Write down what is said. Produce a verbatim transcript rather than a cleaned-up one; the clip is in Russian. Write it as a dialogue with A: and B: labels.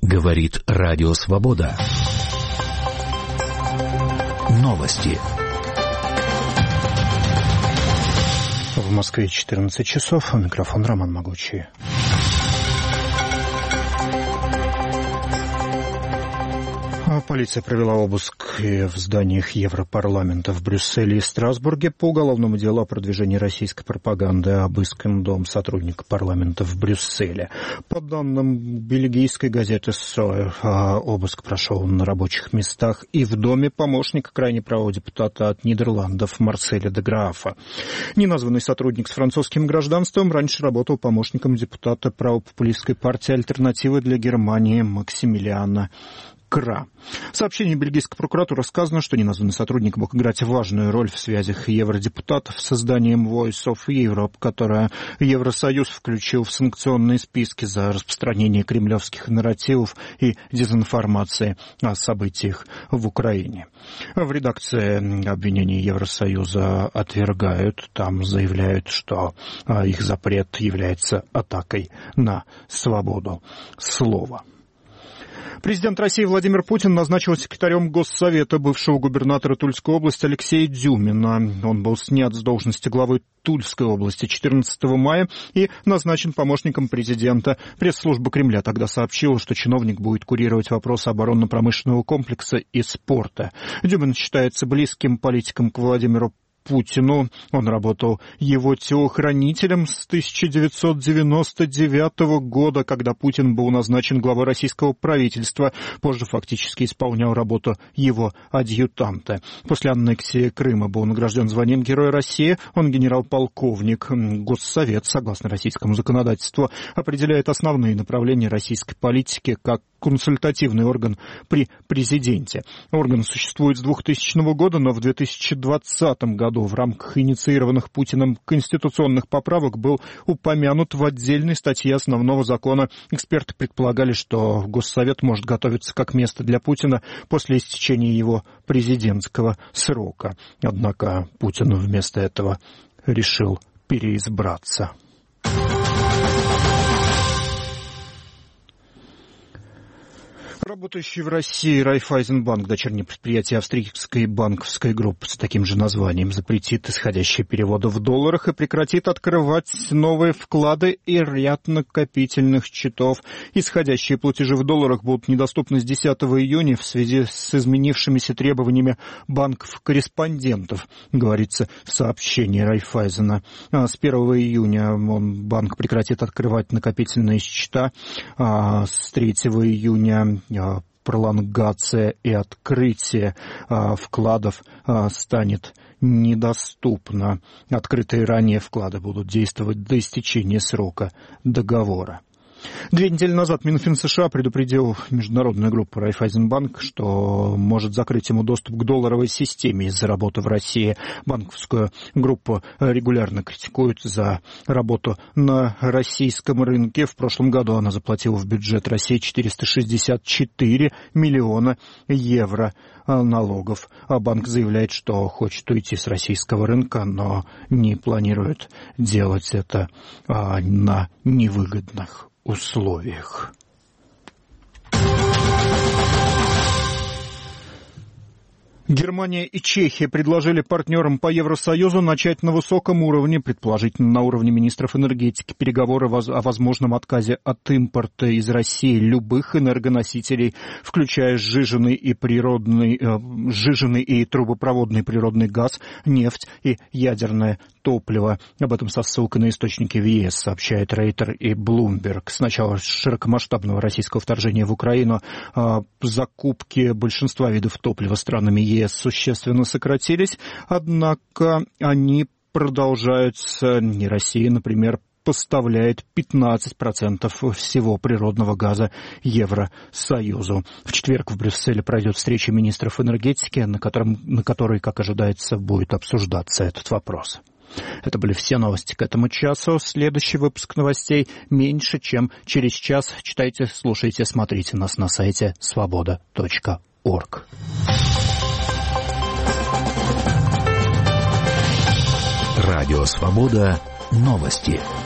A: Говорит Радио Свобода. Новости.
B: В Москве четырнадцать часов. Микрофон Роман Могучий. Полиция провела обыск в зданиях Европарламента в Брюсселе и Страсбурге по уголовному делу о продвижении российской пропаганды. Обыскан дом сотрудника парламента в Брюсселе. По данным бельгийской газеты «Сойер», обыск прошел на рабочих местах и в доме помощника крайне правого депутата от Нидерландов Марселя де Граафа. Неназванный сотрудник с французским гражданством раньше работал помощником депутата правопопулистской партии «Альтернатива для Германии» Максимилиана Кра. В сообщении бельгийской прокуратуры сказано, что неназванный сотрудник мог играть важную роль в связях евродепутатов с созданием Voice of Europe, которое Евросоюз включил в санкционные списки за распространение кремлевских нарративов и дезинформации о событиях в Украине. В редакции обвинений Евросоюза отвергают, там заявляют, что их запрет является атакой на свободу слова. Президент России Владимир Путин назначил секретарем Госсовета бывшего губернатора Тульской области Алексея Дюмина. Он был снят с должности главы Тульской области четырнадцатого мая и назначен помощником президента. Пресс-служба Кремля тогда сообщила, что чиновник будет курировать вопросы оборонно-промышленного комплекса и спорта. Дюмин считается близким политиком к Владимиру Путину. Он работал его телохранителем с тысяча девятьсот девяносто девятого года, когда Путин был назначен главой российского правительства. Позже фактически исполнял работу его адъютанта. После аннексии Крыма был награжден званием Героя России. Он генерал-полковник. Госсовет, согласно российскому законодательству, определяет основные направления российской политики как консультативный орган при президенте. Орган существует с двухтысячного года, но в две тысячи двадцатом году в рамках инициированных Путиным конституционных поправок был упомянут в отдельной статье основного закона. Эксперты предполагали, что Госсовет может готовиться как место для Путина после истечения его президентского срока. Однако Путин вместо этого решил переизбраться. Работающий в России Райффайзенбанк, дочернее предприятие австрийской банковской группы с таким же названием, запретит исходящие переводы в долларах и прекратит открывать новые вклады и ряд накопительных счетов. Исходящие платежи в долларах будут недоступны с десятого июня в связи с изменившимися требованиями банков-корреспондентов, говорится в сообщении Райффайзена. С первого июня он, банк прекратит открывать накопительные счета, а с третьего июня пролонгация и открытие а, вкладов а, станет недоступно. Открытые ранее вклады будут действовать до истечения срока договора. Две недели назад Минфин США предупредил международную группу Райффайзенбанк, что может закрыть ему доступ к долларовой системе из-за работы в России. Банковскую группу регулярно критикуют за работу на российском рынке. В прошлом году она заплатила в бюджет России четыреста шестьдесят четыре миллиона евро налогов. А банк заявляет, что хочет уйти с российского рынка, но не планирует делать это а, на невыгодных условиях. Германия и Чехия предложили партнерам по Евросоюзу начать на высоком уровне, предположительно на уровне министров энергетики, переговоры о возможном отказе от импорта из России любых энергоносителей, включая сжиженный и природный, э, сжиженный и трубопроводный природный газ, нефть и ядерное топливо. Об этом со ссылкой на источники в ЕС сообщает Рейтер и Bloomberg. С начала широкомасштабного российского вторжения в Украину э, закупки большинства видов топлива странами ЕС существенно сократились, однако они продолжаются. И Россия, например, поставляет пятнадцать процентов всего природного газа Евросоюзу. В четверг в Брюсселе пройдет встреча министров энергетики, на, котором, на которой, как ожидается, будет обсуждаться этот вопрос. Это были все новости к этому часу. Следующий выпуск новостей меньше, чем через час. Читайте, слушайте, смотрите нас на сайте свобода точка орг.
A: Радио «Свобода». Новости.